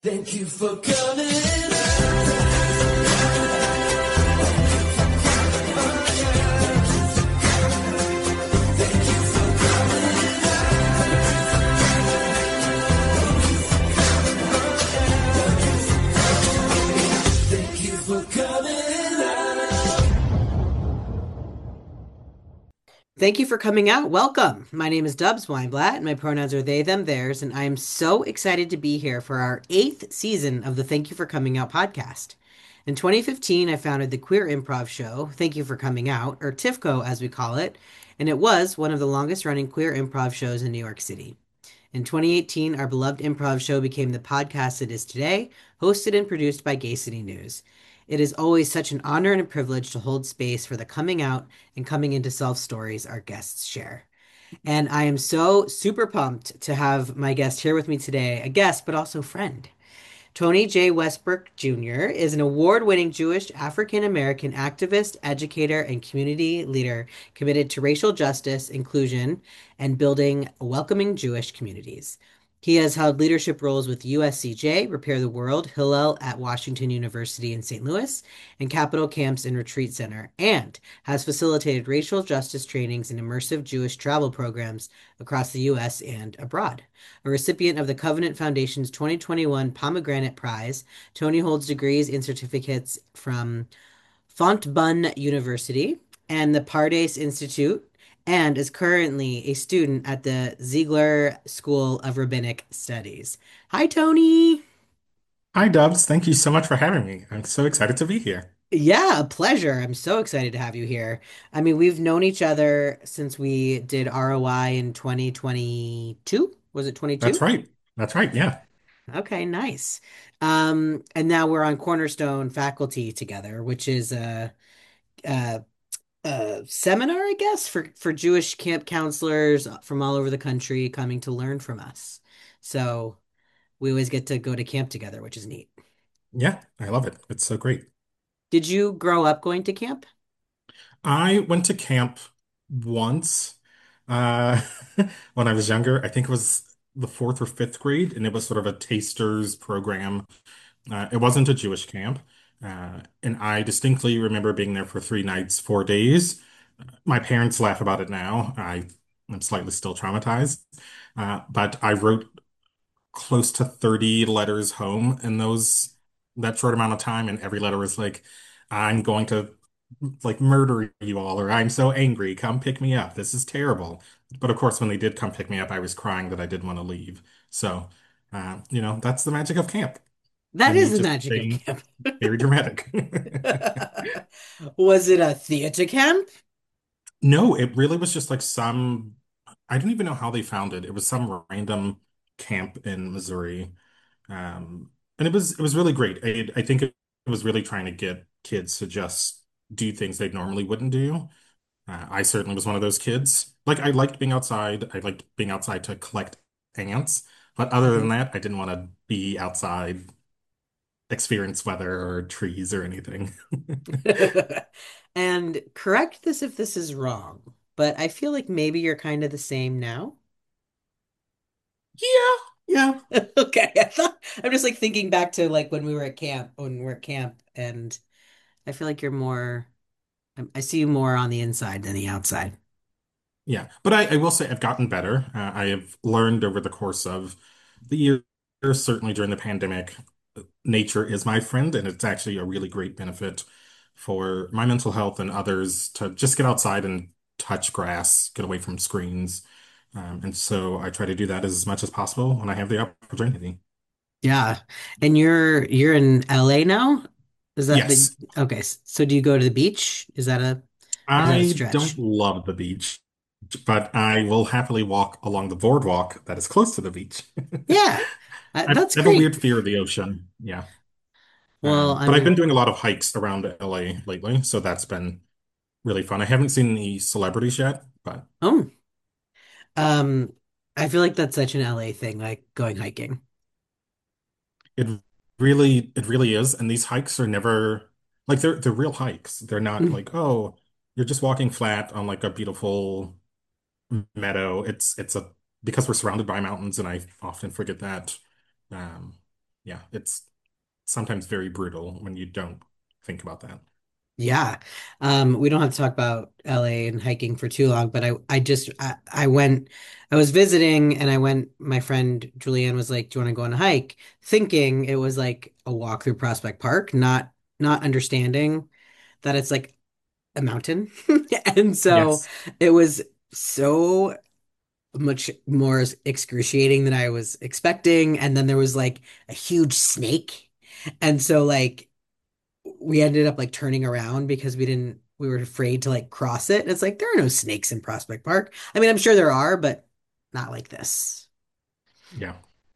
Thank you for coming. Thank you for coming. Thank you for coming out. Welcome. My name is Dubs Weinblatt. My pronouns are they, them, theirs, and I am so excited to be here for our eighth season of the Thank You for Coming Out podcast. In 2015, I founded the Queer Improv Show, Thank You for Coming Out, or TIFCO as we call it, and it was one of the longest running queer improv shows in New York City. In 2018, our beloved improv show became the podcast it is today, hosted and produced by Gay City News. It is always such an honor and a privilege to hold space for the coming out and coming into self stories our guests share. And I am so super pumped to have my guest here with me today, a guest, but also friend. Tony J. Westbrook Jr. is an award-winning Jewish African American activist, educator, and community leader committed to racial justice, inclusion, and building welcoming Jewish communities. He has held leadership roles with USCJ, Repair the World, Hillel at Washington University in St. Louis, and Capitol Camps and Retreat Center, and has facilitated racial justice trainings and immersive Jewish travel programs across the U.S. and abroad. A recipient of the Covenant Foundation's 2021 Pomegranate Prize, Tony holds degrees and certificates from Fontbonne University and the Pardes Institute, and is currently a student at the Ziegler School of Rabbinic Studies. Hi, Tony. Hi, Dubs. Thank you so much for having me. I'm so excited to be here. Yeah, a pleasure. I'm so excited to have you here. I mean, we've known each other since we did ROI in 2022. Was it That's 22? right. That's right. Yeah. Okay, nice. And now we're on Cornerstone faculty together, which is a, a seminar, I guess, for Jewish camp counselors from all over the country coming to learn from us. So we always get to go to camp together, which is neat. Yeah. I love it. It's so great. Did you grow up going to camp? I went to camp once uh, when I was younger. I think it was the fourth or fifth grade, and it was sort of a taster's program. It wasn't a Jewish camp. And I distinctly remember being there for 3 nights, 4 days. My parents laugh about it now. I'm slightly still traumatized. But I wrote close to 30 letters home in those that short amount of time, and every letter was like, I'm going to like murder you all, or I'm so angry, come pick me up, this is terrible. But of course when they did come pick me up, I was crying that I didn't want to leave. So that's the magic of camp, That and is you the just magic of being camp. very dramatic. Was it a theater camp? No, it really was just like some, I don't even know how they found it. It was some random camp in Missouri. And it was really great. I think it was really trying to get kids to just do things they normally wouldn't do. I certainly was one of those kids. Like I liked being outside. I liked being outside to collect ants. But other than Mhm. that, I didn't want to be outside, experience weather or trees or anything. And correct this if this is wrong, but I feel like maybe you're kind of the same now. Yeah, yeah, Okay, I'm just like thinking back to like when we were at camp, and I feel like you're more, I see you more on the inside than the outside. yeah. But I will say I've gotten better. I have learned over the course of the years, certainly during the pandemic, nature is my friend, and it's actually a really great benefit for my mental health and others to just get outside and touch grass, get away from screens. And so I try to do that as much as possible when I have the opportunity. Yeah. And you're in LA now? Is that the Yes, okay, so do you go to the beach? Is that a I don't stretch? love the beach, but I will happily walk along the boardwalk that is close to the beach. Yeah. I That's have a great. weird fear of the ocean. Yeah. Well, I But I've been mean, doing a lot of hikes around LA lately, so that's been really fun. I haven't seen any celebrities yet, but oh, um, I feel like that's such an LA thing, like going hiking. it it really is. And these hikes are never like they're real hikes. They're not Mm. like, oh, you're just walking flat on like a beautiful meadow. It's a because we're surrounded by mountains, and I often forget that. Um, yeah, it's sometimes very brutal when you don't think about that. Yeah. We don't have to talk about LA and hiking for too long, but I went, I was visiting and I went, my friend Julianne was like, "Do you want to go on a hike?" Thinking it was like a walk through Prospect Park, not understanding that it's like a mountain. And so Yes. it was so much more excruciating than I was expecting. And then there was like a huge snake. And so like we ended up like turning around because we were afraid to like cross it. It's like there are no snakes in Prospect Park. I mean, I'm sure there are, but not like this. Yeah.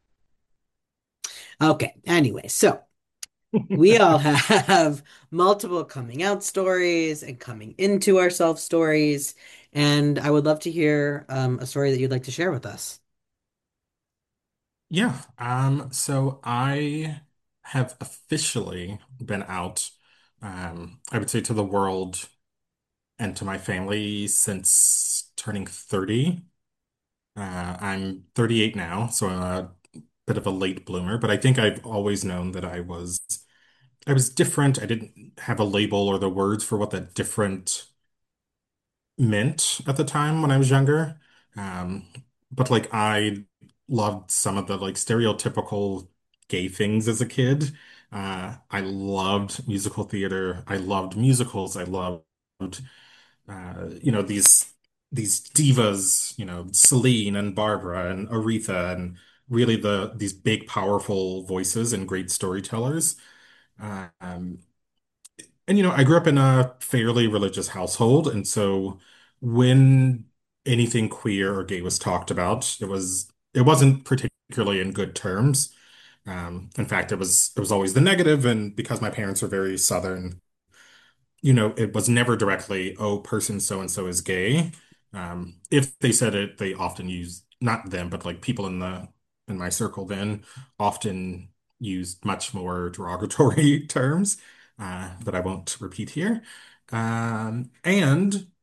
Okay, anyway, so we all have multiple coming out stories and coming into ourselves stories, and I would love to hear a story that you'd like to share with us. Yeah. So I have officially been out, I would say to the world and to my family since turning 30. I'm 38 now, so I'm a bit of a late bloomer, but I think I've always known that I was different. I didn't have a label or the words for what that different meant at the time when I was younger. Um, but like I loved some of the like stereotypical gay things as a kid. I loved musical theater. I loved musicals. I loved these divas, Celine and Barbara and Aretha and really these big powerful voices and great storytellers. Um, and I grew up in a fairly religious household, and so when anything queer or gay was talked about, it wasn't particularly in good terms. In fact, it was always the negative, and because my parents are very Southern, it was never directly, oh, person so and so is gay. If they said it, they often use not them, but like people in my circle then often used much more derogatory terms that I won't repeat here. And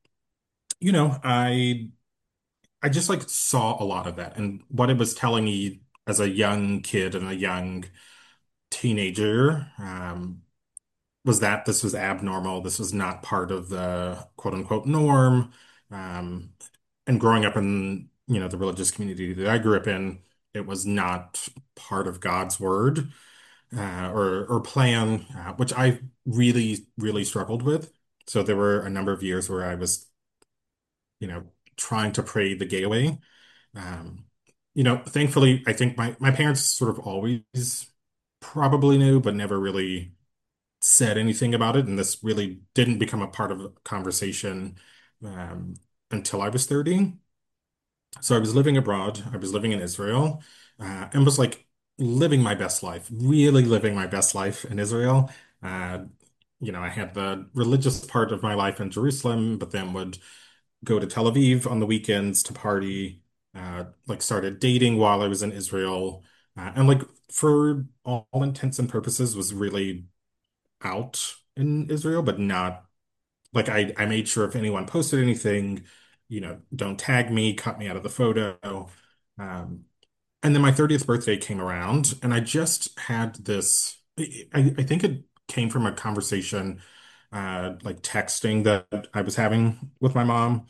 I just like saw a lot of that, and what it was telling me as a young kid and a young teenager. Was that this was abnormal. This was not part of the quote unquote norm. Um, and growing up in, the religious community that I grew up in, it was not part of God's word or plan, which I really, really struggled with. So there were a number of years where I was, you know, trying to pray the gay away. Um, Thankfully, I think my parents sort of always probably knew, but never really said anything about it, and this really didn't become a part of a conversation um, until I was 30. So I was living abroad. I was living in Israel, and was like living my best life, really living my best life in Israel. Uh, I had the religious part of my life in Jerusalem, but then would go to Tel Aviv on the weekends to party. Like started dating while I was in Israel, and like for all intents and purposes was really out in Israel, but not like I made sure if anyone posted anything, don't tag me, cut me out of the photo. Um, and then my 30th birthday came around, and I just had this. I think it came from a conversation, like texting that I was having with my mom,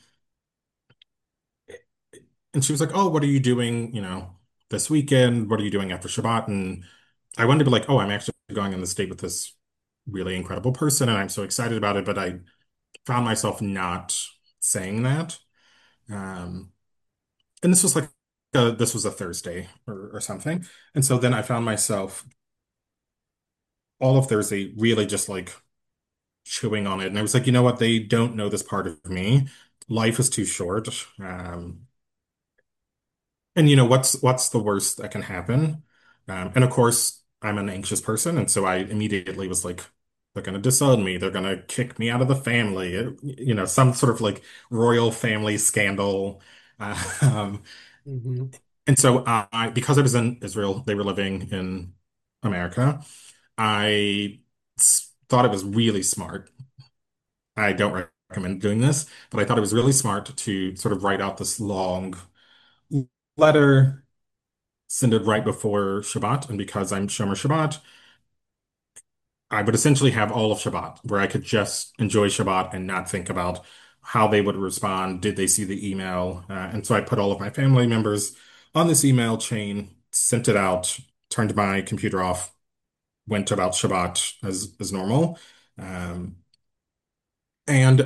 and she was like, "Oh, what are you doing? This weekend? What are you doing after Shabbat?" And I wanted to be like, "Oh, I'm actually going on this date with this really incredible person, and I'm so excited about it." But I found myself not saying that. Um, and this was a Thursday or something. And so then I found myself all of Thursday really just like chewing on it. And I was like, you know what? They don't know this part of me. Life is too short. And what's the worst that can happen? And of course, I'm an anxious person, and so I immediately was like, they're going to disown me. They're going to kick me out of the family. Some sort of like royal family scandal. Um, Hmm. and so because I was in Israel, they were living in America. I thought it was really smart. I don't recommend doing this, but I thought it was really smart to sort of write out this long letter send it right before Shabbat. And because I'm Shomer Shabbat, I would essentially have all of Shabbat where I could just enjoy Shabbat and not think about how they would respond. Did they see the email? And so I put all of my family members on this email chain, sent it out, turned my computer off, went about Shabbat as normal. Um, and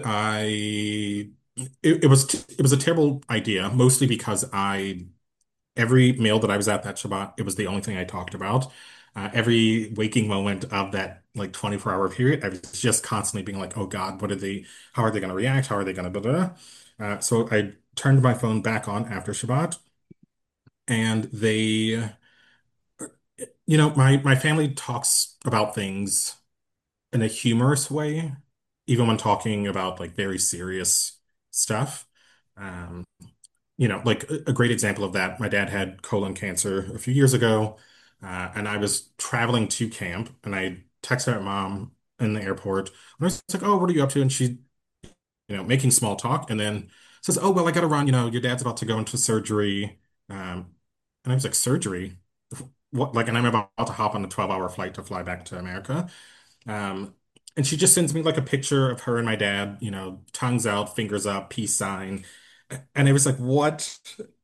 it was a terrible idea, mostly because every meal that I was at that Shabbat, it was the only thing I talked about. Every waking moment of that like 24-hour period, I was just constantly being like, oh God, how are they going to react? How are they going to, blah, blah, blah. So I turned my phone back on after Shabbat and my family talks about things in a humorous way, even when talking about like very serious stuff. Um, like a great example of that, my dad had colon cancer a few years ago, and I was traveling to camp, and I texted my mom in the airport, and I was like, "Oh, what are you up to?" And she, making small talk, and then says, "Oh, well, I gotta run. Your dad's about to go into surgery." And I was like, "Surgery? What?" Like, and I'm about to hop on a 12-hour flight to fly back to America. Um, and she just sends me like a picture of her and my dad, tongues out, fingers up, peace sign. And it was like, what?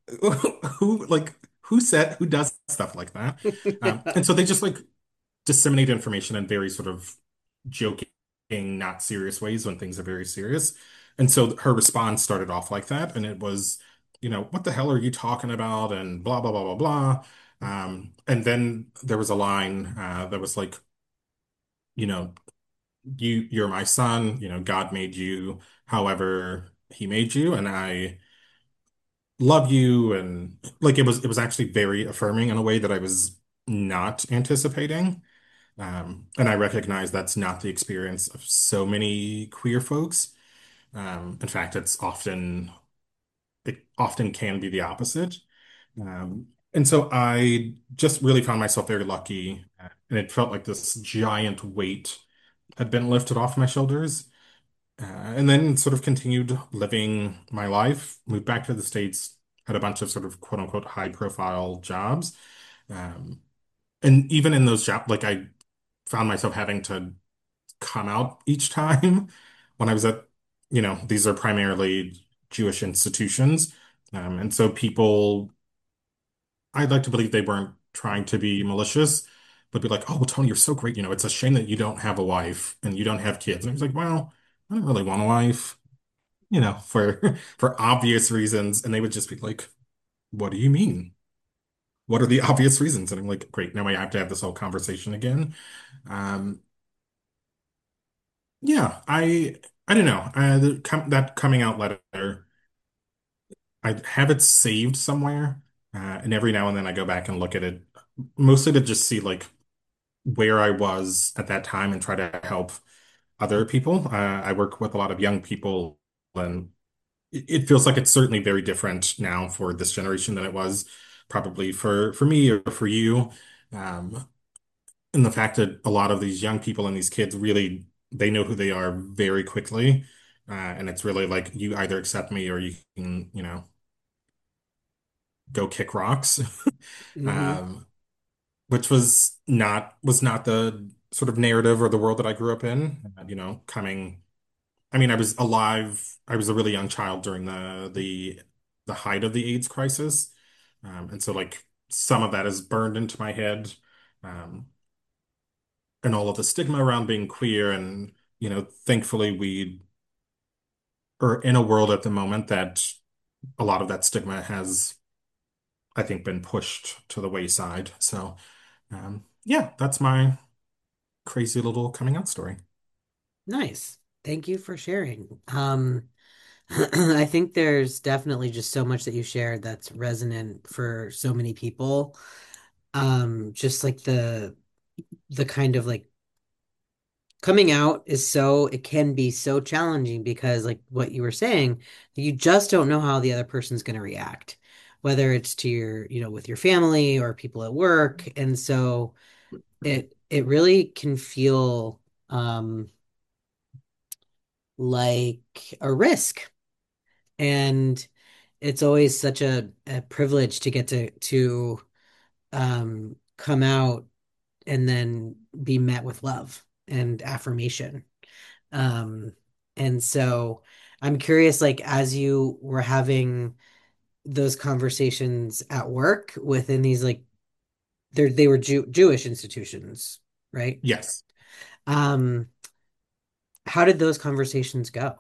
Who does stuff like that? And so they just like disseminate information in very sort of joking, not serious ways when things are very serious. And so her response started off like that. And it was, what the hell are you talking about? And blah, blah, blah, blah, blah. And then there was a line that was like, you know, you're my son, God made you however he made you, and I love you. And like it was actually very affirming in a way that I was not anticipating. And I recognize that's not the experience of so many queer folks. In fact, it often can be the opposite. And so I just really found myself very lucky, and it felt like this giant weight had been lifted off my shoulders. And then sort of continued living my life, moved back to the States, had a bunch of sort of quote unquote high profile jobs. Um, and even in those jobs, like I found myself having to come out each time when I was these are primarily Jewish institutions. And so I'd like to believe they weren't trying to be malicious, but be like, oh, well, Tony, you're so great. It's a shame that you don't have a wife and you don't have kids. And I was like, well, I don't really want a wife, for for obvious reasons. And they would just be like, what do you mean? What are the obvious reasons? And I'm like, great, now I have to have this whole conversation again. Um, yeah, I don't know. That coming out letter, I have it saved somewhere. And every now and then I go back and look at it, mostly to just see like where I was at that time and try to help other people. I work with a lot of young people, and it feels like it's certainly very different now for this generation than it was probably for me or for you. Um, and the fact that a lot of these young people and these kids really they know who they are very quickly. And it's really like you either accept me or you can, go kick rocks. Hmm. Um, which was not the sort of narrative or the world that I grew up in. I mean, I was alive. I was a really young child during the height of the AIDS crisis, and so like some of that is burned into my head, um, and all of the stigma around being queer. And thankfully, we are in a world at the moment that a lot of that stigma has, I think, been pushed to the wayside. So, yeah, that's my crazy little coming out story. Nice. Thank you for sharing. I think there's definitely just so much that you shared that's resonant for so many people. Just like the kind of like coming out is it can be so challenging because like what you were saying, you just don't know how the other person's going to react, whether it's to with your family or people at work. And so it really can feel like a risk. And it's always such a privilege to get to come out and then be met with love and affirmation. Um, and so I'm curious, like, as you were having those conversations at work within these, like, they were Jewish institutions, right? Yes. Um, how did those conversations go?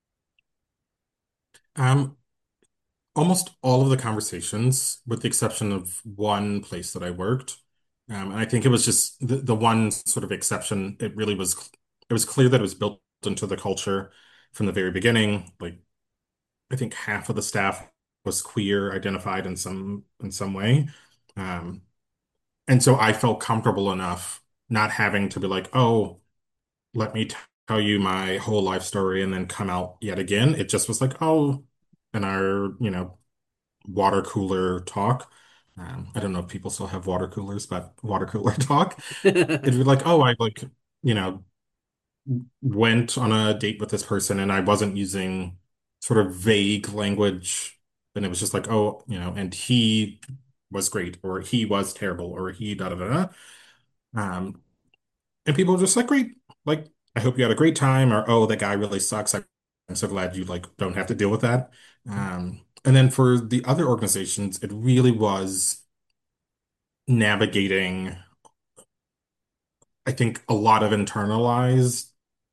Um, Almost all of the conversations, with the exception of one place that I worked, and I think it was just the one sort of exception. It was clear that it was built into the culture from the very beginning. Like I think half of the staff was queer identified in some way. Um, and so I felt comfortable enough not having to be like, oh, let me tell you my whole life story and then come out yet again. It just was like, oh, in our, water cooler talk. I don't know if people still have water coolers, but water cooler talk. It'd be like, oh, I like, you know, went on a date with this person and I wasn't using sort of vague language. And it was just like, oh, and he was great, or he was terrible, or he da da da da. And people were just like, great. Like, I hope you had a great time, or oh, that guy really sucks. I'm so glad you like don't have to deal with that. And then for the other organizations, it really was navigating, I think, a lot of internalized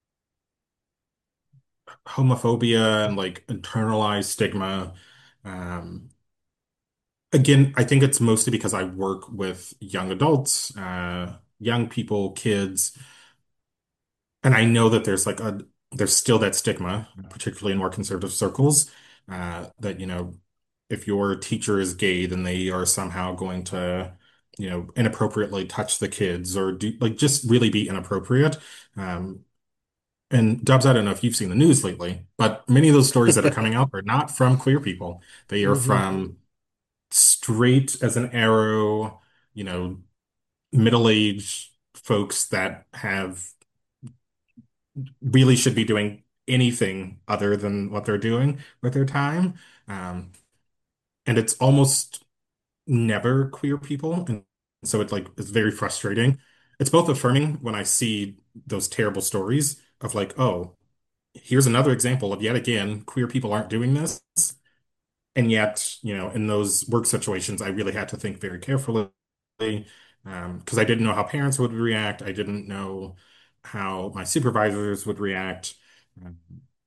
homophobia and like internalized stigma. Um, Again, I think it's mostly because I work with young adults, young people, kids, and I know that there's still that stigma, particularly in more conservative circles, that if your teacher is gay, then they are somehow going to inappropriately touch the kids or do like just really be inappropriate. Um, and Dubs, I don't know if you've seen the news lately, but many of those stories that are coming out are not from queer people. They are hmm from straight as an arrow, you know, middle-aged folks that have really should be doing anything other than what they're doing with their time. Um, and it's almost never queer people. And so it's very frustrating. It's both affirming when I see those terrible stories of like, oh, here's another example of yet again, queer people aren't doing this. And yet, in those work situations, I really had to think very carefully, because I didn't know how parents would react. I didn't know how my supervisors would react, um,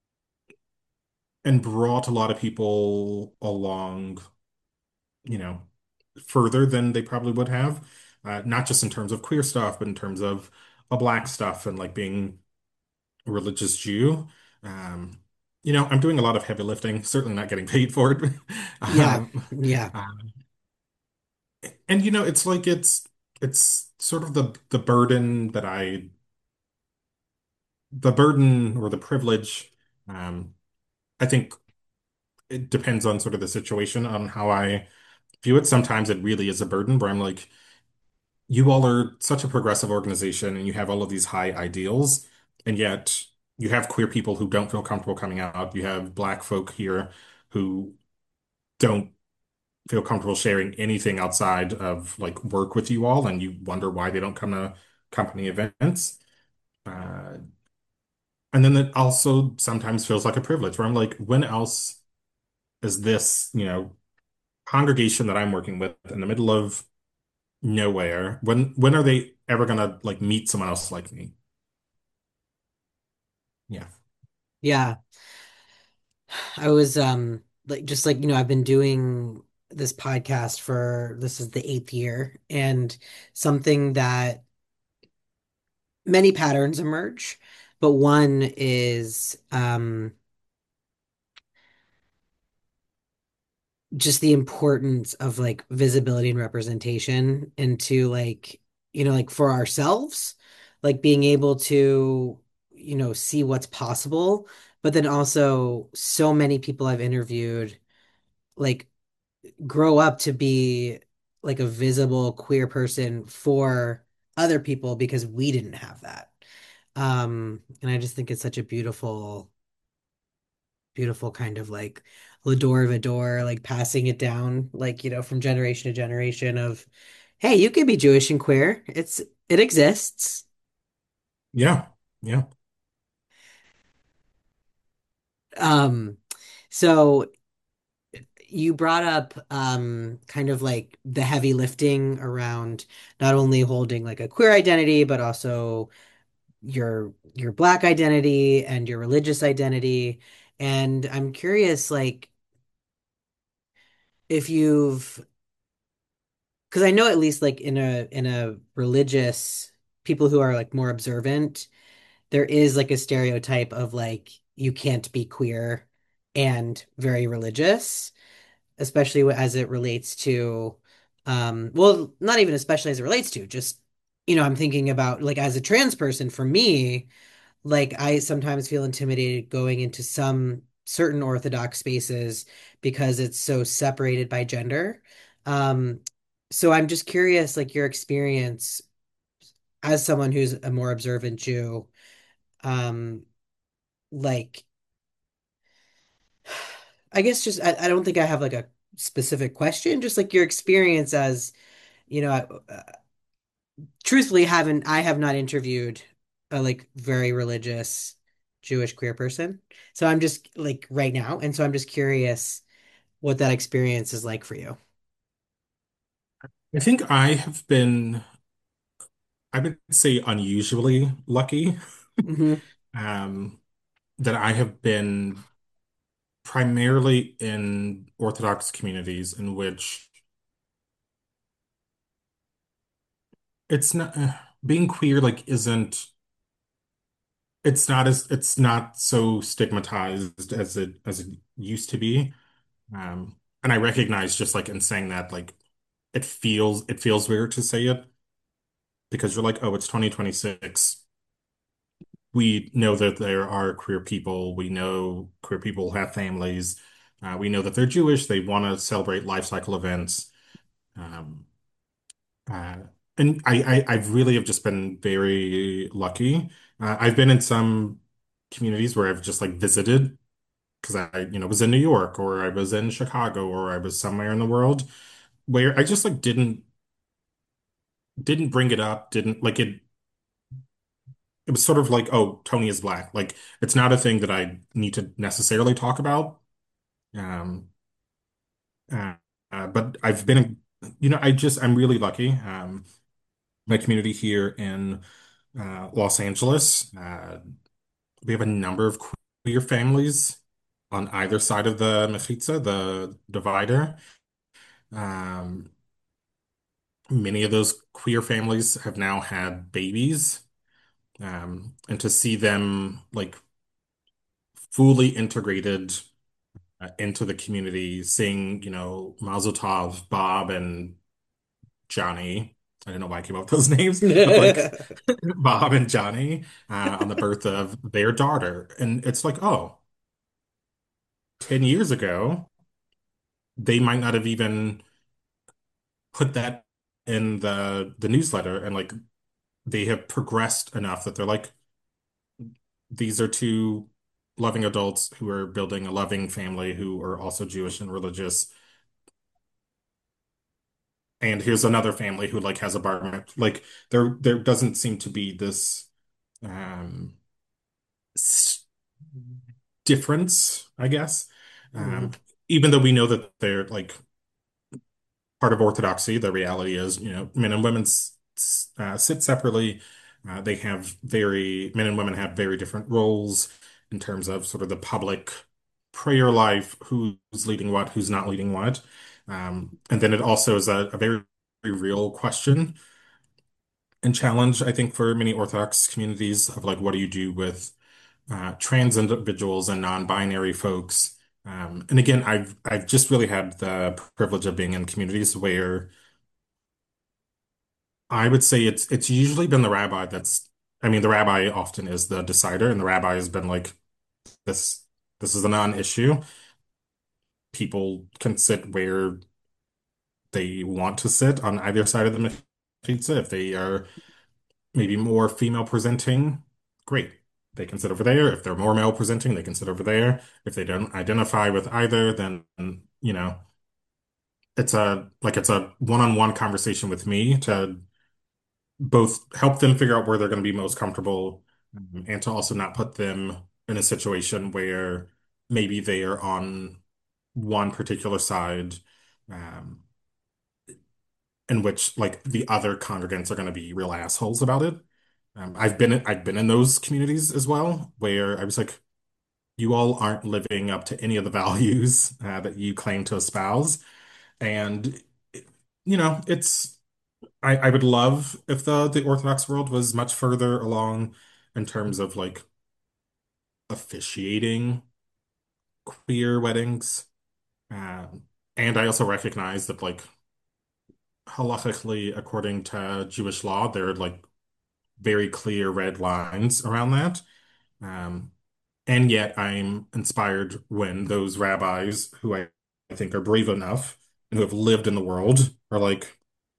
and brought a lot of people along, you know, further than they probably would have, not just in terms of queer stuff, but in terms of a black stuff and like being a religious Jew. Um, I'm doing a lot of heavy lifting, certainly not getting paid for it. Yeah, Um, yeah, uh, and it's like it's sort of the burden the burden or the privilege. Um, I think it depends on sort of the situation on how I view it. Sometimes it really is a burden where I'm like, you all are such a progressive organization and you have all of these high ideals, and yet you have queer people who don't feel comfortable coming out. You have black folk here who don't feel comfortable sharing anything outside of like work with you all, and you wonder why they don't come to company events. Uh, and then it also sometimes feels like a privilege where I'm like, when else is this, congregation that I'm working with in the middle of nowhere, when are they ever gonna like meet someone else like me? Yeah. yeah. I was like just like I've been doing this podcast for this is the eighth year, and something that many patterns emerge, but one is just the importance of like visibility and representation into like like for ourselves, like being able to see what's possible, but then also so many people I've interviewed like grow up to be like a visible queer person for other people because we didn't have that. And I just think it's such a beautiful kind of like Lador Vador, like passing it down, like, from generation to generation of, Hey, you can be Jewish and queer. It exists. Yeah. Yeah. Um, so you brought up kind of like the heavy lifting around not only holding like a queer identity, but also your Black identity and your religious identity. And I'm curious, like, if you've because I know at least like in a religious people who are like more observant, there is like a stereotype of like you can't be queer and very religious, especially as it relates to well, not even especially as it relates to, just I'm thinking about like as a trans person, for me, like I sometimes feel intimidated going into some certain Orthodox spaces because it's so separated by gender. Um, so I'm just curious, like your experience as someone who's a more observant Jew, um, like I guess just I don't think I have like a specific question, just like your experience as, you know, truthfully I have not interviewed a like very religious Jewish queer person. So I'm just like right now, and so I'm just curious what that experience is like for you. I think I would say unusually lucky, Hmm. um, that I have been primarily in Orthodox communities in which it's not being queer like isn't it's not so stigmatized as it used to be. And I recognize just like in saying that like it feels weird to say it because you're like, oh, it's 2026. We know that there are queer people. We know queer people have families. We know that they're Jewish. They want to celebrate life cycle events. Um, uh, and I really have just been very lucky. I've been in some communities where I've just like visited because was in New York or I was in Chicago or I was somewhere in the world where I just like didn't bring it up, didn't like it was sort of like, oh, Tony is black. Like it's not a thing that I need to necessarily talk about. Um, uh, but I've been, I'm really lucky. My community here in Los Angeles, we have a number of queer families on either side of the Mechitza, the divider. Um, Many of those queer families have now had babies. And to see them like fully integrated into the community, seeing, Mazel Tov, Bob and Johnny. I don't know why I came up with those names, but like Bob and Johnny on the birth of their daughter. And it's like, oh, 10 years ago, they might not have even put that in the newsletter. And like they have progressed enough that they're like, these are two loving adults who are building a loving family who are also Jewish and religious. And here's another family who like has a bar mitzvah. Like there doesn't seem to be this um s- difference, I guess. Mhm. Even though we know that they're like part of Orthodoxy, the reality is, men and women sit separately. Men and women have very different roles in terms of sort of the public prayer life, who's leading what, who's not leading what. And then it also is a very, very real question and challenge, I think, for many Orthodox communities of like, what do you do with trans individuals and non-binary folks? And again, I've just really had the privilege of being in communities where I would say it's usually been the rabbi I mean, the rabbi often is the decider, and the rabbi has been like, this this is a non-issue. People can sit where they want to sit on either side of the pizza. If they are maybe more female presenting, great. They can sit over there. If they're more male presenting, they can sit over there. If they don't identify with either, then, you know, it's a one-on-one conversation with me to both help them figure out where they're going to be most comfortable, and to also not put them in a situation where maybe they are on one particular side, um, in which like the other congregants are going to be real assholes about it. I've been in those communities as well, where I was like, you all aren't living up to any of the values that you claim to espouse, and it's I would love if the Orthodox world was much further along in terms of like officiating queer weddings. Um, and I also recognize that like halachically, according to Jewish law, there are like very clear red lines around that. Um, and yet I'm inspired when those rabbis who I think are brave enough and who have lived in the world are like,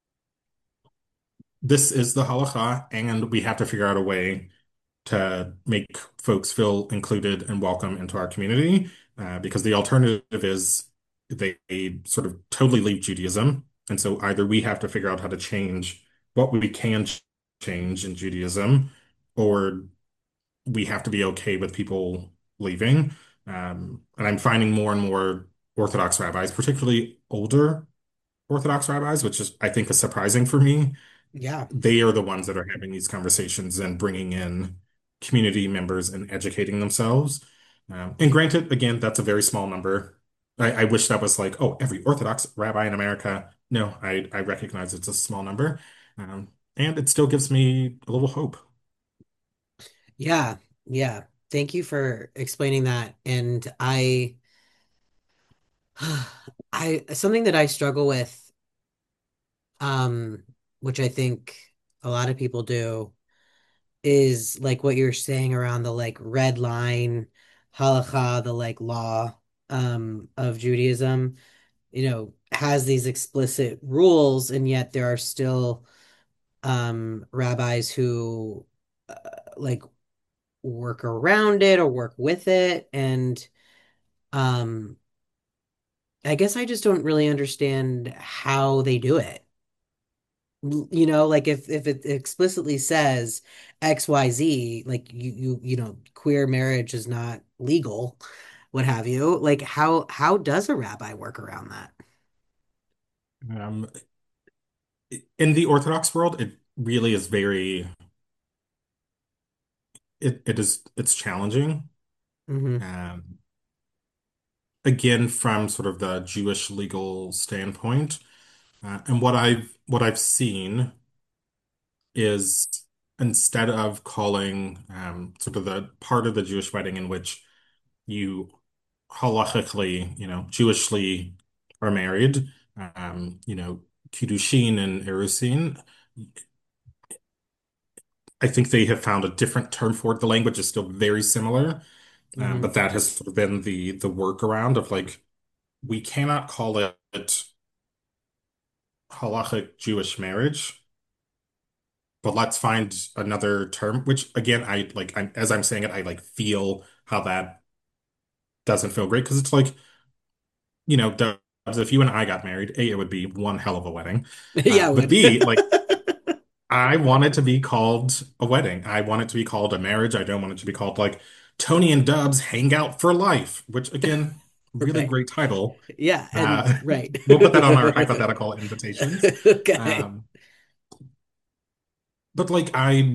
this is the halacha, and we have to figure out a way to make folks feel included and welcome into our community. Because the alternative is they sort of totally leave Judaism. And so either we have to figure out how to change what we can change in Judaism, or we have to be okay with people leaving. And I'm finding more and more Orthodox rabbis, particularly older Orthodox rabbis, which is, I think, is surprising for me. Yeah. They are the ones that are having these conversations and bringing in community members and educating themselves. And granted, again, that's a very small number. I wish that was like, oh, every Orthodox rabbi in America. No, I recognize it's a small number. And it still gives me a little hope. Yeah. Yeah. Thank you for explaining that. And something that I struggle with, um, which I think a lot of people do, is like what you're saying around the like red line halakha, the like law of Judaism, has these explicit rules, and yet there are still rabbis who uh, like work around it or work with it. And um I guess I just don't really understand how they do it. Like if it explicitly says XYZ, like queer marriage is not legal, what have you. Like how does a rabbi work around that? Um, in the Orthodox world, it really is it's challenging. Hmm. Um, again, from sort of the Jewish legal standpoint. And what I've seen is instead of calling sort of the part of the Jewish wedding in which you halachically, Jewishly are married, Kiddushin and Erusin, I think they have found a different term for it. The language is still very similar, Hmm. but that has sort of been the workaround of like we cannot call it halachic Jewish marriage, but let's find another term, which again, as I'm saying it, I like feel how that doesn't feel great because it's like, Dubs, if you and I got married, A, it would be one hell of a wedding. Yeah, it But would. B, like, I want it to be called a wedding. I want it to be called a marriage. I don't want it to be called like Tony and Dubs hang out for life, which again, really Right. great title. Yeah, and Uh, right. we'll put that on our hypothetical invitations. Okay. Um, but like,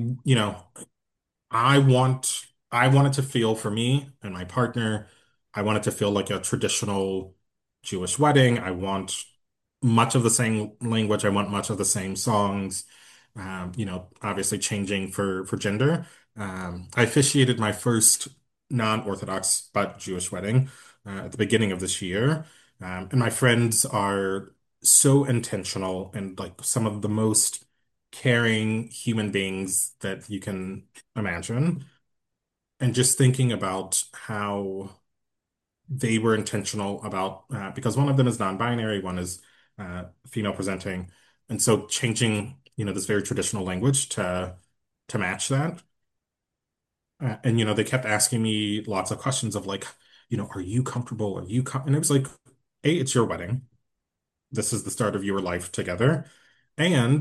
I want it to feel for me and my partner, I want it to feel like a traditional Jewish wedding. I want much of the same language. I want much of the same songs. Obviously changing for gender. I officiated my first non-Orthodox but Jewish wedding at the beginning of this year. And my friends are so intentional and like some of the most caring human beings that you can imagine. And just thinking about how they were intentional about, because one of them is non-binary, one is female presenting. And so changing, this very traditional language to match that. And, they kept asking me lots of questions of like, are you comfortable? And it was like, A, it's your wedding. this is the start of your life together. And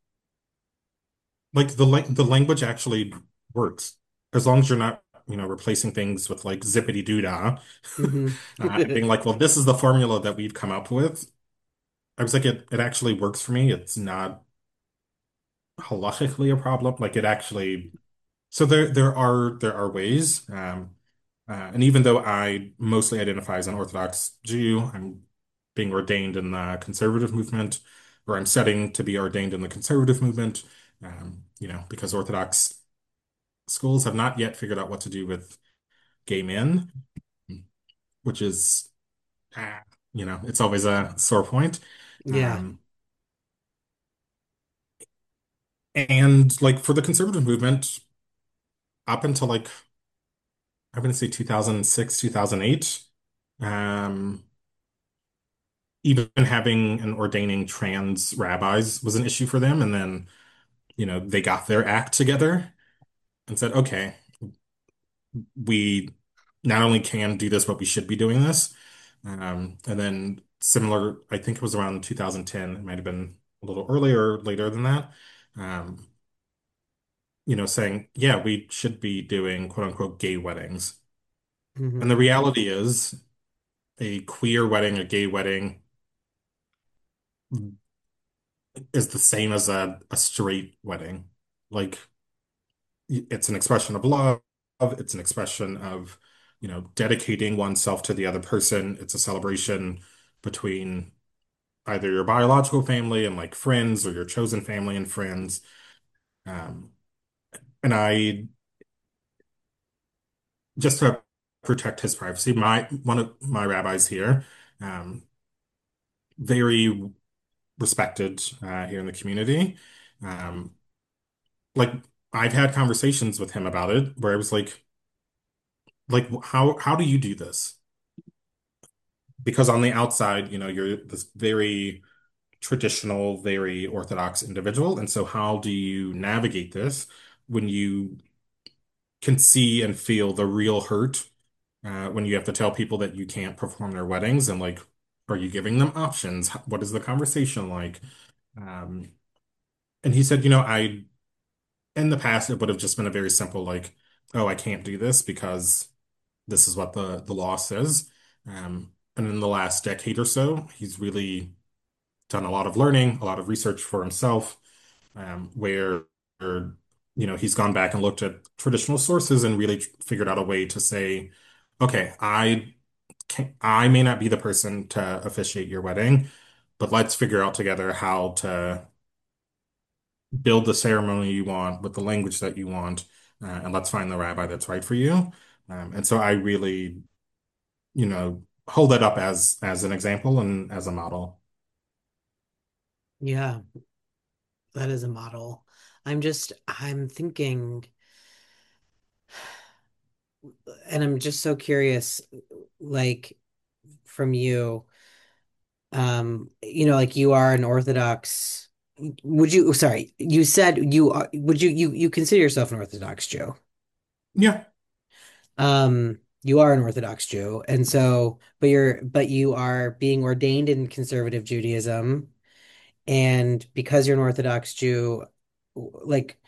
like the language actually works as long as you're not, replacing things with like zippity doo dah, Hmm. and being like, well, this is the formula that we've come up with. I was like, it actually works for me. It's not halachically a problem. Like it actually, so there are ways. And even though I mostly identify as an Orthodox Jew, I'm being ordained in the conservative movement, or I'm studying to be ordained in the conservative movement. Because Orthodox schools have not yet figured out what to do with gay men, which is, ah, it's always a sore point. Yeah. Um, and like for the conservative movement, up until like I'm going to say 2006, 2008, um, even having and ordaining trans rabbis was an issue for them. And then, they got their act together and said, okay, we not only can do this, but we should be doing this. And then similar, I think it was around 2010, it might have been a little earlier or later than that. Um, saying, yeah, we should be doing quote unquote gay weddings. And the Hmm. reality is a queer wedding, a gay wedding is the same as a straight wedding. Like it's an expression of love. It's an expression of, dedicating oneself to the other person. It's a celebration between either your biological family and like friends or your chosen family and friends. Um, and I just to protect his privacy, one of my rabbis here, um, very respected here in the community. Um, like I've had conversations with him about it where I was like how do you do this? Because on the outside, you're this very traditional, very orthodox individual, and so how do you navigate this when you can see and feel the real hurt when you have to tell people that you can't perform their weddings and like, are you giving them options? What is the conversation like? Um, and he said, I in the past it would have just been a very simple like, oh, I can't do this because this is what the law says. And in the last decade or so, he's really done a lot of learning, a lot of research for himself, where he's gone back and looked at traditional sources and really figured out a way to say, okay, I may not be the person to officiate your wedding, but let's figure out together how to build the ceremony you want with the language that you want, and let's find the rabbi that's right for you. And so I really, hold that up as an example and as a model. Yeah, that is a model. I'm thinking, and I'm just so curious, like from you, like you are an Orthodox. Sorry, you said you are, you consider yourself an Orthodox Jew? Yeah, You are an Orthodox Jew, and so, but you are being ordained in conservative Judaism, and because you're an Orthodox Jew, like,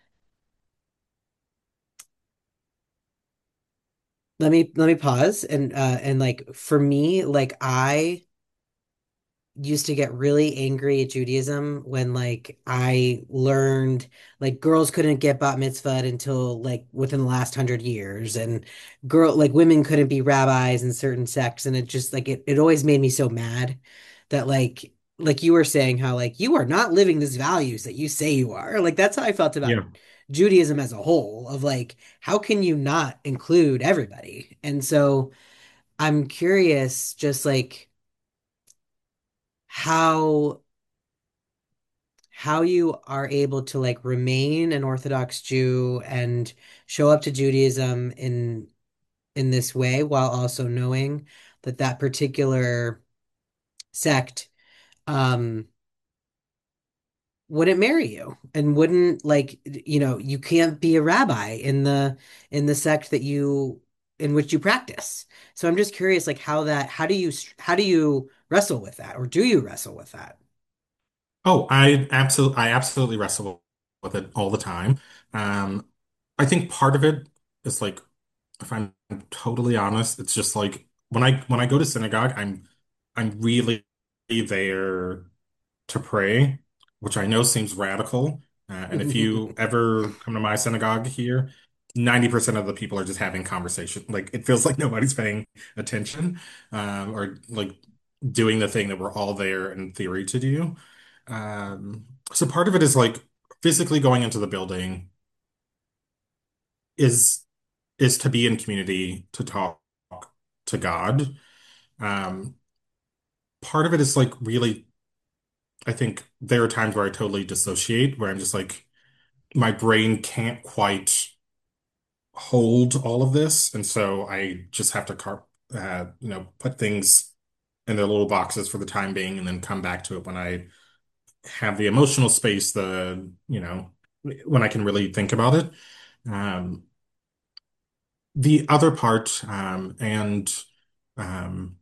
let me pause and like for me, like I used to get really angry at Judaism when like I learned like girls couldn't get bat mitzvahed until like within the last 100 years, and women couldn't be rabbis in certain sects, and it just like it always made me so mad that like you were saying how like you are not living these values that you say you are. Like that's how I felt about yeah, Judaism as a whole, of like how can you not include everybody? And so I'm curious just like how you are able to like remain an Orthodox Jew and show up to Judaism in this way while also knowing that that particular sect um wouldn't marry you and wouldn't like you can't be a rabbi in the sect that you in which you practice. So I'm just curious, like how do you wrestle with that, or do you wrestle with that? Oh, I absolutely wrestle with it all the time. Um, I think part of it is like, if I'm totally honest, it's just like when I go to synagogue, I'm really there to pray, which I know seems radical. And if you ever come to my synagogue here, 90% of the people are just having conversation. Like it feels like nobody's paying attention, or like doing the thing that we're all there in theory to do. So part of it is like physically going into the building is is to be in community, to talk to God. Um, Part of it is like really, I think there are times where I totally dissociate, where I'm just like, my brain can't quite hold all of this, and so I just have to put things in their little boxes for the time being, and then come back to it when I have the emotional space, when I can really think about it. Um, the other part, and um,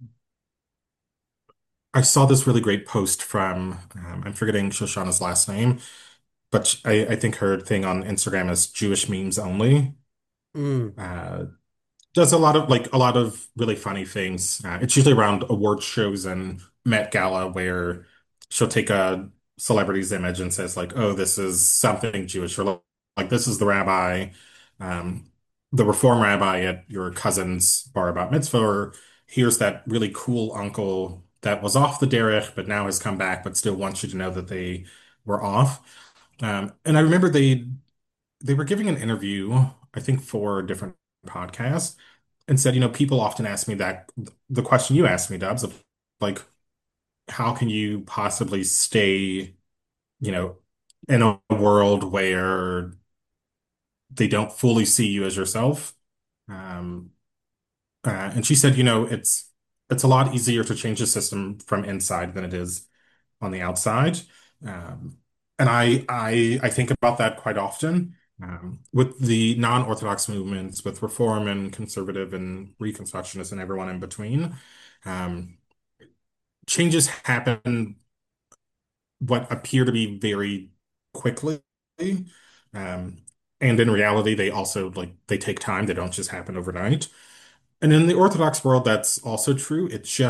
I saw this really great post from, I'm forgetting Shoshana's last name, but I think her thing on Instagram is Jewish memes only. Mm. Uh, does a lot of really funny things. It's usually around award shows and Met Gala where she'll take a celebrity's image and says like, "Oh, this is something Jewish," or like, "This is the rabbi, um, the reform rabbi at your cousin's bar bat mitzvah," or "Here's that really cool uncle that was off the derech but now has come back but still wants you to know that they were off." And I remember they were giving an interview, I think for a different podcast, and said, people often ask me that the question you asked me, Dubs, of like, how can you possibly stay, you know, in a world where they don't fully see you as yourself? Um, and she said, it's a lot easier to change the system from inside than it is on the outside. Um, and I think about that quite often, with the non-Orthodox movements, with Reform and Conservative and Reconstructionists and everyone in between. Um, Changes happen what appear to be very quickly. Um, and in reality, they also they take time. They don't just happen overnight. And in the Orthodox world, that's also true.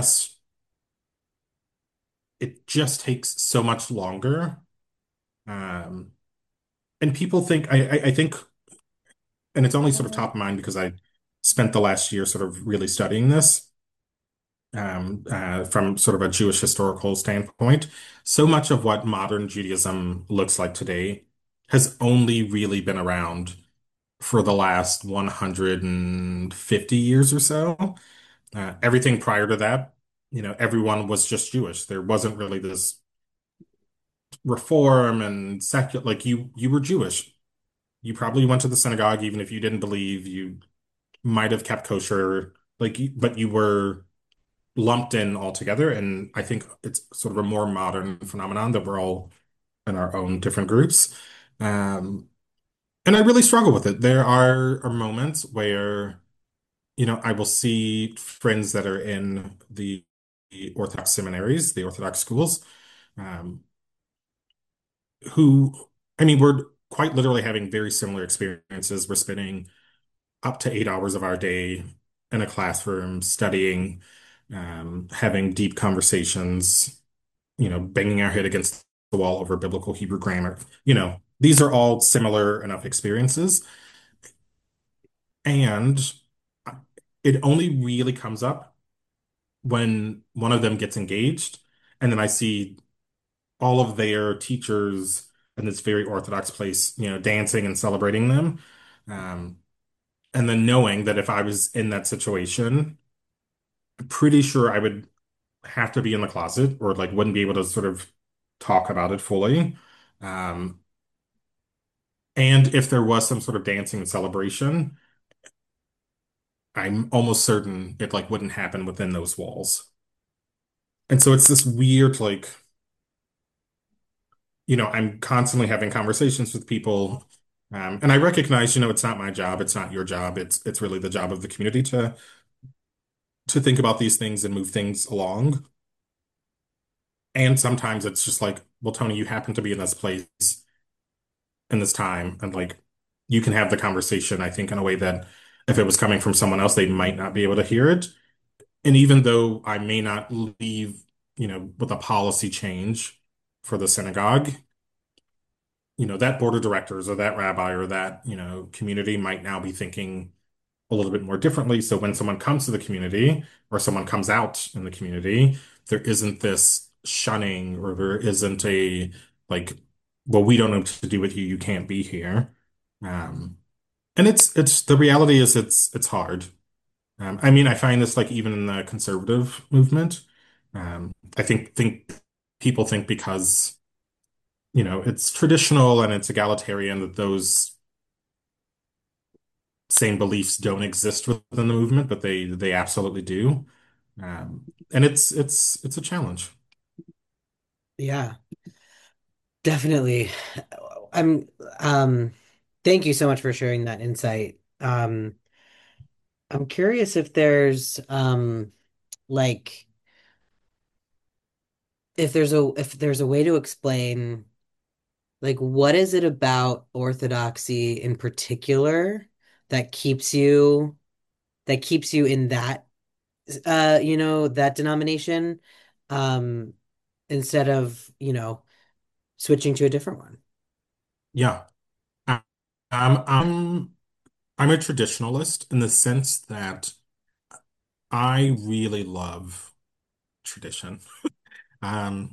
It just takes so much longer. Um, and people think I think, and it's only sort of top of mind because I spent the last year sort of really studying this, from sort of a Jewish historical standpoint. So much of what modern Judaism looks like today has only really been around for the last 150 years or so. Everything prior to that, everyone was just Jewish. There wasn't really this reform and secular, like you were Jewish. You probably went to the synagogue even if you didn't believe. You might have kept kosher, but you were lumped in altogether. And I think it's sort of a more modern phenomenon that we're all in our own different groups. Um, and I really struggle with it. There are moments where, I will see friends that are in the Orthodox seminaries, the Orthodox schools, um, who, I mean, we're quite literally having very similar experiences. We're spending up to 8 hours of our day in a classroom studying, having deep conversations, banging our head against the wall over biblical Hebrew grammar. These are all similar enough experiences. And it only really comes up when one of them gets engaged. And then I see all of their teachers in this very Orthodox place, dancing and celebrating them. Um, and then knowing that if I was in that situation, I'm pretty sure I would have to be in the closet or like wouldn't be able to sort of talk about it fully. Um, and if there was some sort of dancing and celebration, I'm almost certain it like wouldn't happen within those walls. And so it's this weird, I'm constantly having conversations with people. And I recognize, it's not my job, it's not your job, it's really the job of the community to think about these things and move things along. And sometimes it's just like, well, Tony, you happen to be in this place in this time, and like you can have the conversation, I think, in a way that if it was coming from someone else, they might not be able to hear it. And even though I may not leave, with a policy change for the synagogue, that board of directors or that rabbi or that, community might now be thinking a little bit more differently. So when someone comes to the community or someone comes out in the community, there isn't this shunning or there isn't a like, well, we don't know what to do with you. You can't be here. Um, and it's the reality is it's hard. I mean, I find this like even in the conservative movement. I think people think because it's traditional and it's egalitarian that those same beliefs don't exist within the movement, but they absolutely do. And it's a challenge. Yeah, definitely. I'm um thank you so much for sharing that insight. I'm curious if there's like if there's a way to explain like what is it about orthodoxy in particular that keeps you in that that denomination um instead of switching to a different one. Yeah. Um, I'm I'm a traditionalist in the sense that I really love tradition. Um,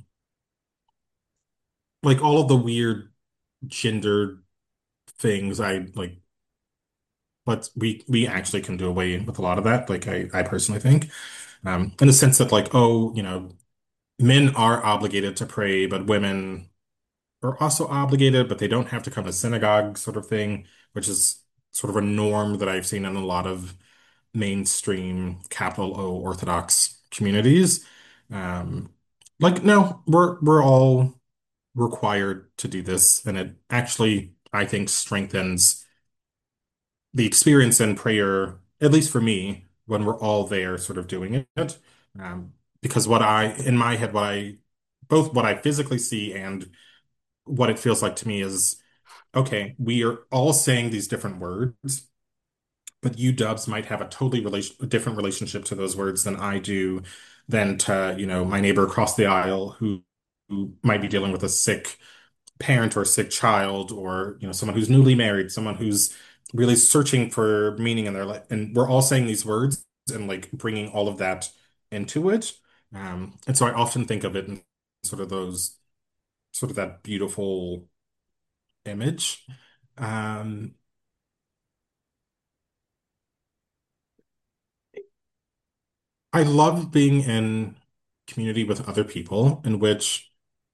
like all of the weird gender things I like, but we actually can do away with a lot of that. Like I personally think, in the sense that like, oh, men are obligated to pray, but women are also obligated, but they don't have to come to synagogue sort of thing, which is sort of a norm that I've seen in a lot of mainstream capital O Orthodox communities. Um, like, no, we're all required to do this, and it actually, I think, strengthens the experience in prayer, at least for me, when we're all there sort of doing it. Because in my head, both what I physically see and what it feels like to me is, okay, we are all saying these different words, but you dubs might have a different relationship to those words than I do, than to, my neighbor across the aisle who might be dealing with a sick parent or a sick child, or, someone who's newly married, someone who's really searching for meaning in their life. And we're all saying these words and like bringing all of that into it. And so I often think of it in sort of that beautiful image. Um, I love being in community with other people in which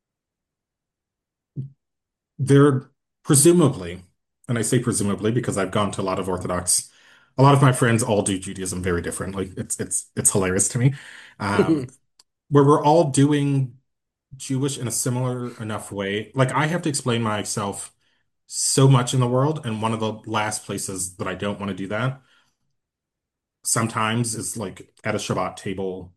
they're presumably, and I say presumably because I've gone to a lot of my friends all do Judaism very differently. It's hilarious to me. Um, where we're all doing Jewish in a similar enough way. Like I have to explain myself so much in the world, and one of the last places that I don't want to do that sometimes is like at a Shabbat table,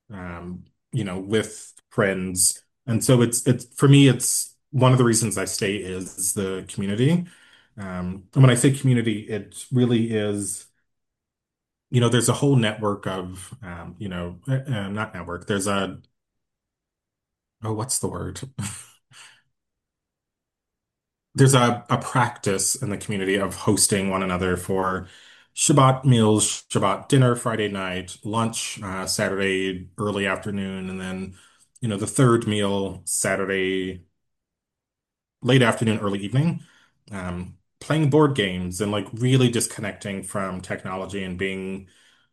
with friends. And so it's for me, it's one of the reasons I stay is the community. And when I say community, it really is, there's a whole network of, not network. Oh, what's the word? There's a practice in the community of hosting one another for Shabbat meals, Shabbat dinner, Friday night, lunch, Saturday early afternoon, and then, the third meal, Saturday late afternoon, early evening, playing board games and like really disconnecting from technology and being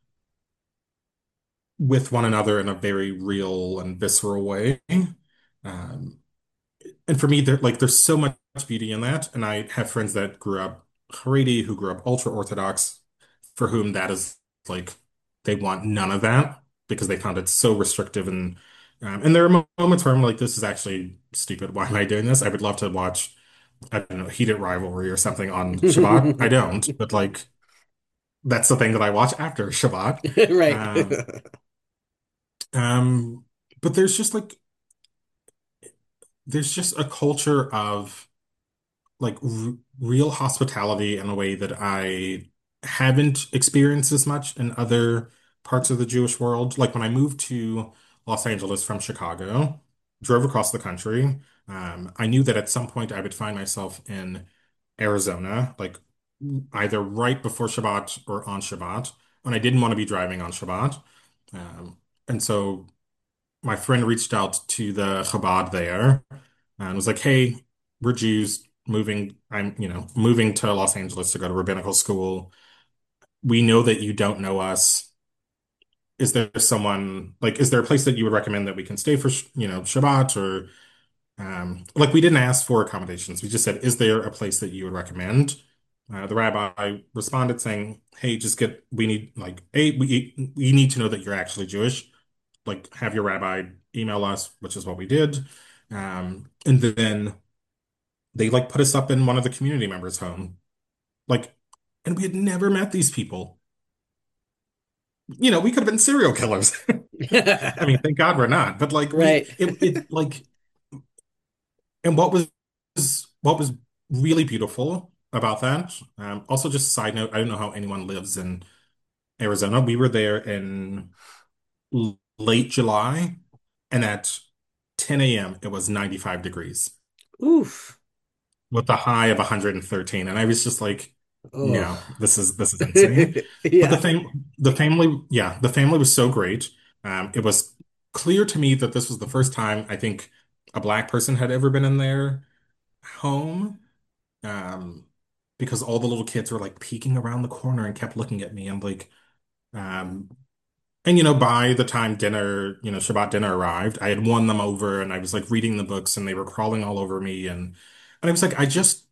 with one another in a very real and visceral way. Um, and for me, there's so much beauty in that. And I have friends that grew up Haredi, who grew up ultra Orthodox, for whom that is like they want none of that because they found it so restrictive. And there are moments where I'm like, this is actually stupid. Why am I doing this? I would love to watch I don't know, heated rivalry or something on Shabbat. I don't, but like that's the thing that I watch after Shabbat. Right. Um, um, but there's just a culture of like r real hospitality in a way that I haven't experienced as much in other parts of the Jewish world. Like when I moved to Los Angeles from Chicago, drove across the country, I knew that at some point I would find myself in Arizona, like either right before Shabbat or on Shabbat, and I didn't want to be driving on Shabbat. Um, and so my friend reached out to the Chabad there and was like, "Hey, we're Jews moving. moving to Los Angeles to go to rabbinical school. We know that you don't know us. Is there is there a place that you would recommend that we can stay for, Shabbat or, like we didn't ask for accommodations. We just said, is there a place that you would recommend?" The rabbi responded saying, "Hey, we need we need to know that you're actually Jewish. Like have your rabbi email us," which is what we did. And then they like put us up in one of the community members' home. Like, and we had never met these people. We could have been serial killers. I mean, thank God we're not. But like Right. and what was really beautiful about that. Also, just a side note, I don't know how anyone lives in Arizona. We were there in late July, and at 10 a.m. it was 95 degrees Oof. with a high of 113. And I was just like, Oh. no, this is insane. But Yeah. the family was so great. It was clear to me that this was the first time I think a black person had ever been in their home. Um, because all the little kids were like peeking around the corner and kept looking at me. And like, um, and by the time Shabbat dinner arrived, I had won them over and I was like reading the books and they were crawling all over me. And I was like,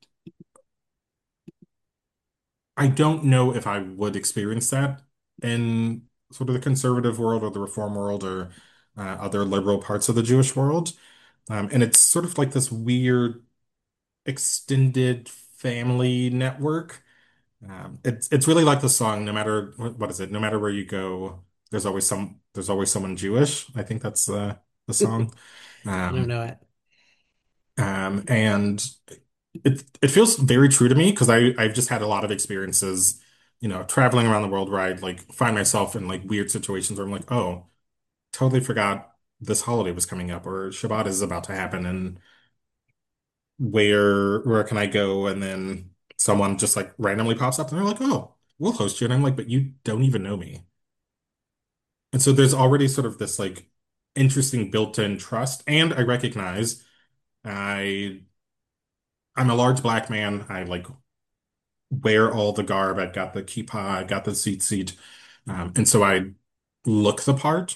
I don't know if I would experience that in sort of the conservative world or the reform world or other liberal parts of the Jewish world. And it's sort of like this weird extended family network. It's really like the song, no matter what is it, no matter where you go, there's always someone Jewish. I think that's the song. I don't Um, know it. and it feels very true to me because I've just had a lot of experiences, traveling around the world where I like find myself in like weird situations where I'm like, oh, totally forgot this holiday was coming up or Shabbat is about to happen and where can I go? And then someone just like randomly pops up and they're like, oh, we'll host you. And I'm like, but you don't even know me. And so there's already sort of this like interesting built-in trust. And I recognize I I'm a large black man. I like wear all the garb. I've got the kippah, I've got the seat. And so I look the part.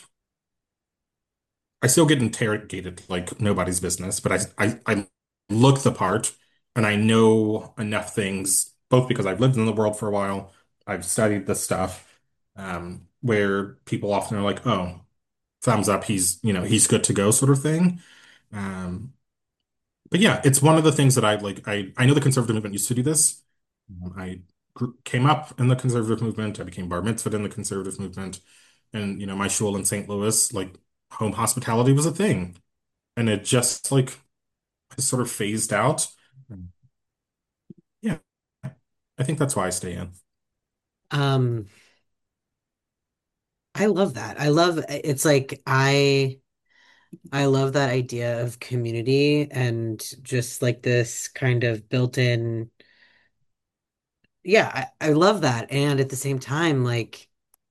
I still get interrogated like nobody's business, but I look the part and I know enough things, both because I've lived in the world for a while, I've studied this stuff, where people often are like, oh, thumbs up, he's good to go sort of thing. Um, but yeah, it's one of the things that I know the conservative movement used to do this. I came up in the conservative movement. I became bar mitzvahed in the conservative movement. And, my shul in St. Louis, like home hospitality was a thing. And it just like has sort of phased out. Yeah, I think that's why I stay in. Um, I love that. I love it's like I love that idea of community and just like this kind of built-in. Yeah, I love that. And at the same time, like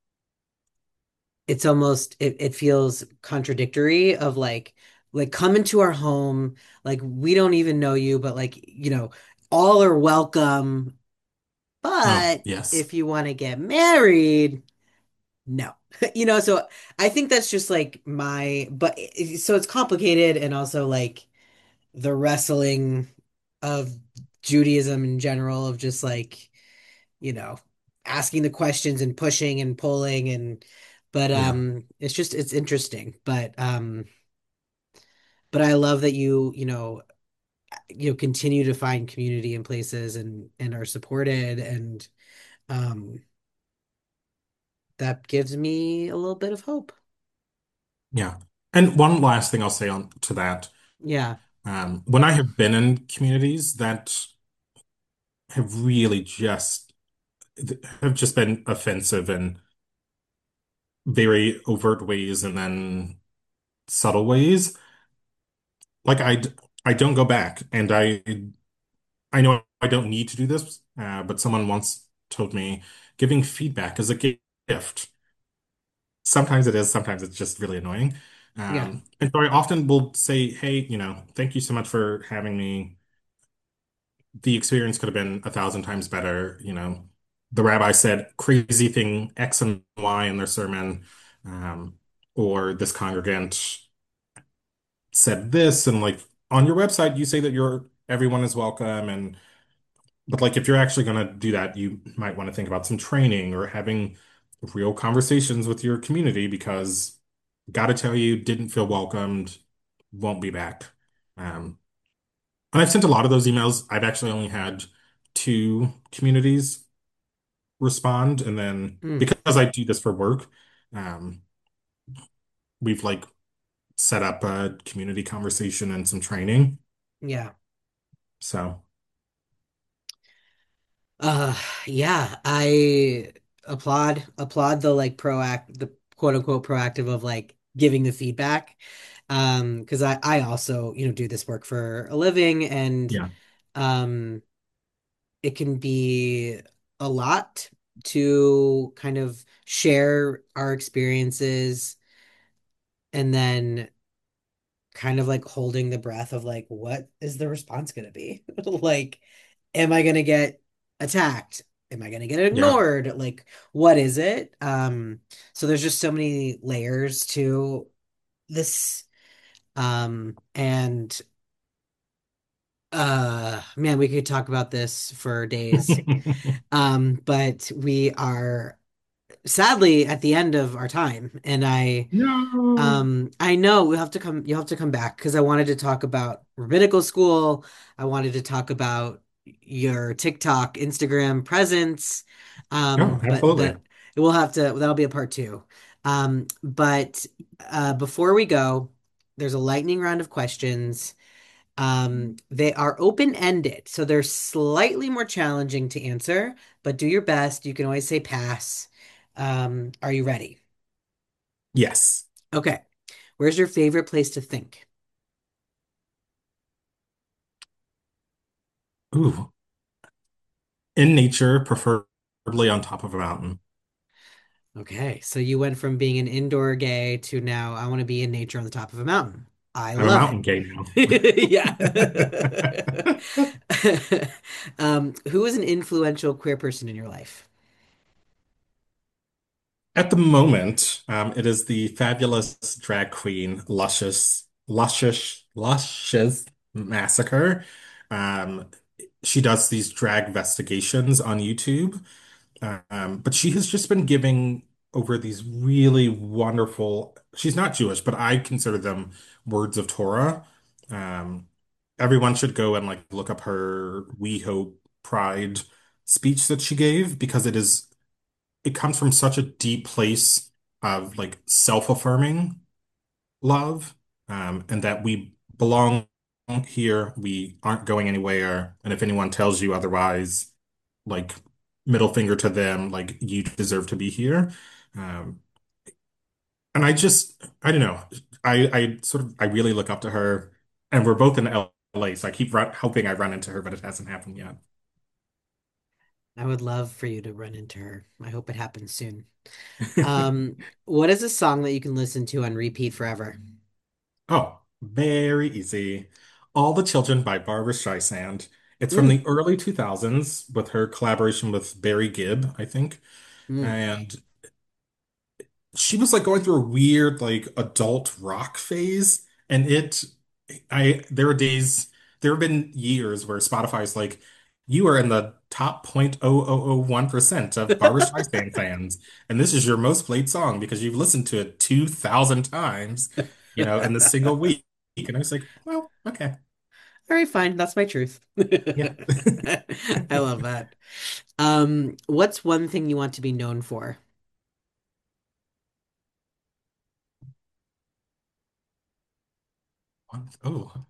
it's almost it feels contradictory of like come into our home, like we don't even know you, but like, all are welcome. Oh, But yes. if you want to get married, no. So I think that's just like so it's complicated and also like the wrestling of Judaism in general of just like, you know, asking the questions and pushing and pulling but Yeah. it's interesting. But I love that continue to find community in places and are supported, and um that gives me a little bit of hope. Yeah. And one last thing I'll say on to that. Yeah. When I have been in communities that have really just been offensive in very overt ways and then subtle ways, like I don't go back, and I know I don't need to do this, but someone once told me giving feedback is a gift. Sometimes it is, sometimes it's just really annoying. Yeah. And so I often will say, hey, thank you so much for having me. The experience could have been 1,000 times better. The rabbi said crazy thing X and Y in their sermon, or this congregant said this, and like on your website, you say that everyone is welcome, and but like if you're actually going to do that, you might want to think about some training or having real conversations with your community because gotta tell you, didn't feel welcomed, won't be back. Um, and I've sent a lot of those emails. I've actually only had two communities respond, and then Mm, because I do this for work, um, we've like set up a community conversation and some training. yeah. So Uh, yeah, I applaud the like the quote unquote proactive of like giving the feedback. Because I also, do this work for a living, and yeah. um it can be a lot to kind of share our experiences, and then kind of like holding the breath of like, what is the response going to be? Like, am I going to get attacked? Am I going to get Yeah. ignored? Like, what is it? So there's just so many layers to this. And man, we could talk about this for days. But we are sadly at the end of our time, and No. I know you'll have to come back because I wanted to talk about rabbinical school. I wanted to talk about your TikTok, Instagram presence. Oh, But absolutely. that'll be a part two. But before we go, there's a lightning round of questions. They are open-ended, so they're slightly more challenging to answer, but do your best. You can always say pass. Are you ready? Yes. Okay. Where's your favorite place to think? Ooh. In nature, preferably on top of a mountain. Okay, so you went from being an indoor gay to now I want to be in nature on the top of a mountain. I I'm a love mountain it. gay now. Yeah. Who is an influential queer person in your life? At the moment, it is the fabulous drag queen Luscious Massacre. Um, she does these drag investigations on YouTube. But she has just been giving over these really wonderful, she's not Jewish, but I consider them words of Torah. Um, Everyone should go and like look up her We Hope Pride speech that she gave because it comes from such a deep place of like self-affirming love, and that we belong here, we aren't going anywhere, and if anyone tells you otherwise, like middle finger to them, like you deserve to be here. Um, and I don't know, I really look up to her, and we're both in LA, so I keep hoping I run into her, but it hasn't happened yet. I would love for you to run into her. I hope it happens soon. What is a song that you can listen to on repeat forever? Oh, very easy. All the Children by Barbara Streisand. It's from Mm, the early 2000s with her collaboration with Barry Gibb, I think. mm. And she was like going through a weird like adult rock phase. And there were days, there have been years where Spotify's like, you are in the top 0.0001% of Barbara Streisand fans. And this is your most played song because you've listened to it 2,000 times, in the single week. And I was like, well, okay. All right, fine. That's my truth. Yeah. I love that. What's one thing you want to be known for? Oh,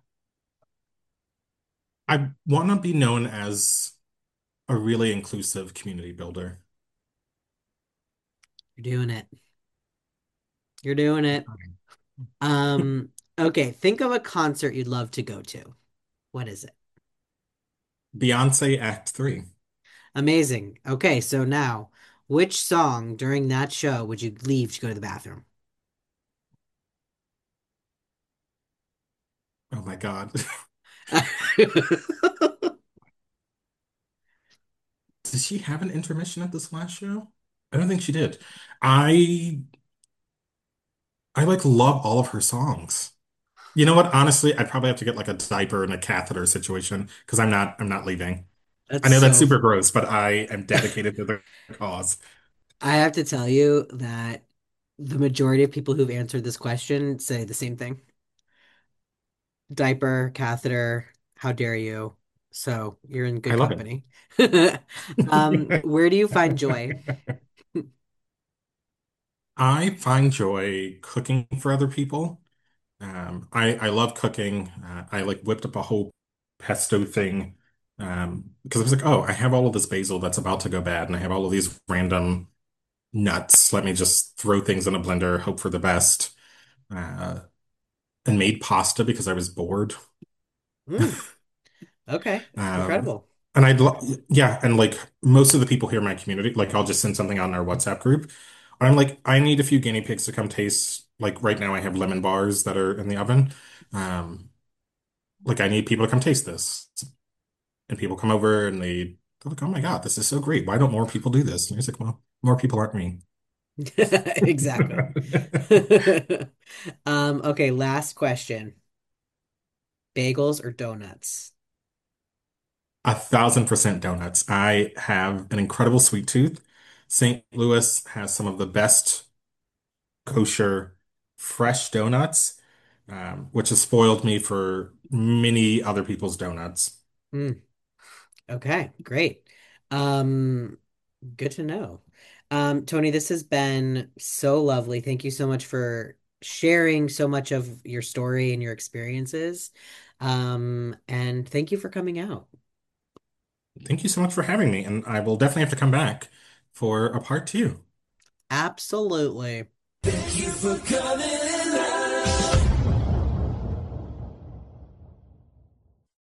I want to be known as a really inclusive community builder. You're doing it. You're doing it. Um, okay, think of a concert you'd love to go to. What is it? Beyonce Act 3. Amazing. Okay, so now, which song during that show would you leave to go to the bathroom? Oh my God. Did she have an intermission at this last show? I don't think she did. I I like love all of her songs. You know what? Honestly, I'd probably have to get like a diaper and a catheter situation because I'm not leaving. I That's know that's so. super gross, but I am dedicated to the cause. I have to tell you that the majority of people who've answered this question say the same thing. Diaper, catheter, how dare you? So you're in I good love it. company. Where do you find joy? I find joy cooking for other people. I love cooking. I like whipped up a whole pesto thing because I was like, oh, I have all of this basil that's about to go bad, and I have all of these random nuts. Let me just throw things in a blender, hope for the best, uh, and made pasta because I was bored. Mm, okay, Um, incredible. and yeah, and like most of the people here in my community, like I'll just send something on our WhatsApp group. I'm like, I need a few guinea pigs to come taste. Like right now, I have lemon bars that are in the oven. Um, like I need people to come taste this. And people come over and they're like, oh my God, this is so great. Why don't more people do this? And he's like, well, more people aren't me. Exactly. Okay, last question. Bagels or donuts? 1,000% donuts. I have an incredible sweet tooth. St. Louis has some of the best kosher, fresh donuts, which has spoiled me for many other people's donuts. Mm, okay, great. Um, Good to know. Tony, this has been so lovely. Thank you so much for sharing so much of your story and your experiences. And thank you for coming out. Thank you so much for having me, and I will definitely have to come back for a part two. Absolutely. Thank you for coming.